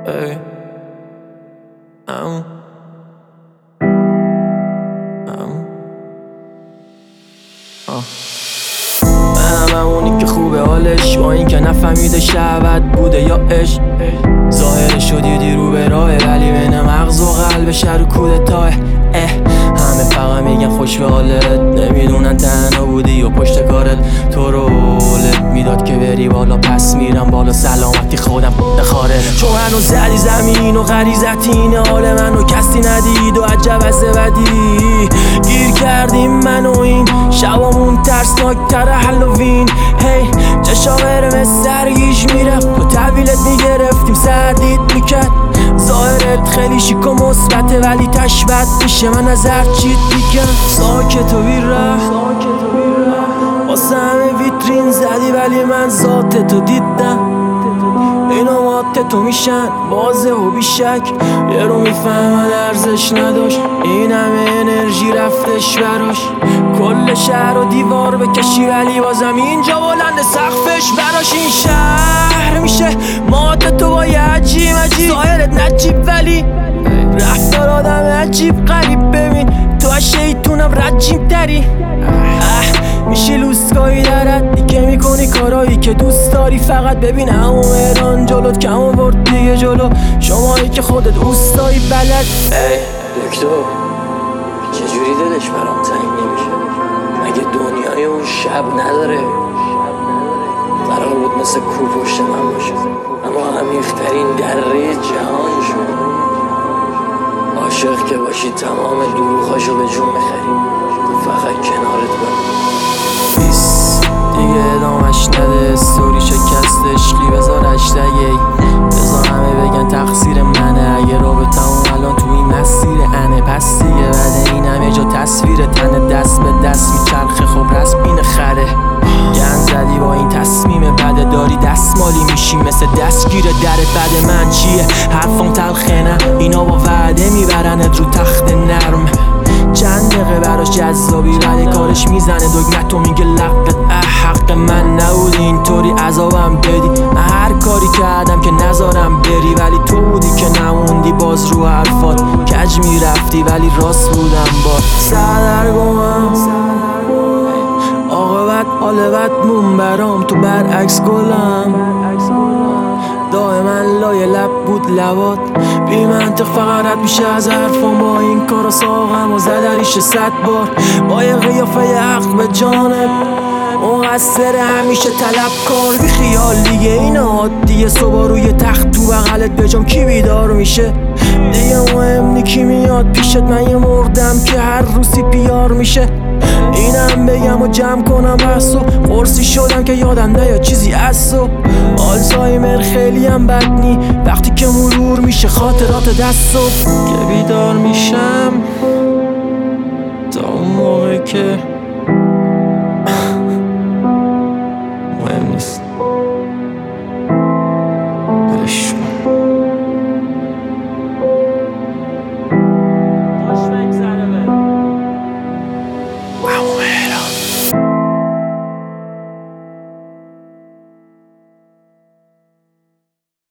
Ey. منم همونی که خوبه حالش، با این که نفهمیده شهوت بوده یا عشق. ظاهرش رو دیدی رو به راهه، ولی بین مغز و قلبش رو کودتاه. همه فقط میگن خوش به حالت، نمیدونن تنها بودی و پشت کارت. تو رو حالت میداد که بری بالا، پس میرم بالا، سلامتی خودم بخاره. چون منو زدی زمین و غریزت اینه، حال منو کسی ندید و عجب از بدی. گیر کردیم من و این شبامون ترسناک تر هالووین. هی چشا قرمز سرگیش میرفت، تو تحویلت میگرفتیم سردید میکرد. ظاهرت خیلی شیک و مثبته، ولی تشبت میشه من از هر چیت میگم. ساکت و بیره واسه همه ویترین زدی، ولی من ذاتتو دیدم. اینا ماتتو میشن بازه و بیشک، یه رو میفهمن ارزش نداشت. این همه انرژی رفتش براش، کل شهر و دیوار بکشی ولی بازم اینجا بلند سقفش براش. این شهر میشه ماتتو با یه عجیب ظاهرت نجیب، ولی رفتار آدم عجیب غریب. ببین تو از شیطونم رجیم تری، میشه لوسکایی درد که میکنی کارایی که دوست داری. فقط ببین همون مهران جلوت کم آورد دیگه جلو، شمایی که خودت اوستایی بلد. دکتر چجوری دلش برام تنگ نمیشه؟ مگه دنیای اون شب نداره؟ قرار بود مثل کو پشت من باشه، اما عمیق‌ترین دره جهان شد. عاشق که باشی تمام دروغاشو به جون میخری، تو فقط کنارت بمون. دیگه ادامش نده، استوری شکست عشقی بذار هشتگ. بذار همه بگن تقصیر منه، اگه رابطمون الان تو این مسیر انه. پس دیگه بعد این همه جا تصویر تنه، دست به دست میچرخه. خب رسم اینه خره، گن زدی با این تصمیم بده، داری دستمالی میشی مثل دستگیر درت. بعد من چیه؟ حرفام تلخه نه، اینا با وعده میبرنت رو تخت نرم. چند دقیقه براش جذابی، ولی کارش میزنه دگمتو میگه لقت. حق من نبود اینطوری عذابم بدی، من هر کاری کردم که نذارم بری، ولی تو بودی که نموندی باز رو حرفات. کج میرفتی ولی راست بودم با سردرگمم. عاقبت حال بدمون برام، تو برعکس گلم. دائما لای لب بود لبات، بی منطق فقط رد میشه از حرفم. با این کارا ساقم و زدریش 100 بار، با یه قیافه حق به جانب مقصر همیشه طلبکار. بی خیال دیگه این عادیه، صبح روی تخت تو بغلت بجام کی بیدار میشه دیگه؟ مهم نی کی میاد پیشت، من یه مردم که هر روزی پیار میشه. اینم بگم و جمع کنم بحثو، قرصی شدم که یادم نیاد چیزی ازو. آلزایمر خیلی هم بد نی، وقتی که مرور میشه خاطرات دستو. که بیدار میشم تا اون موقع که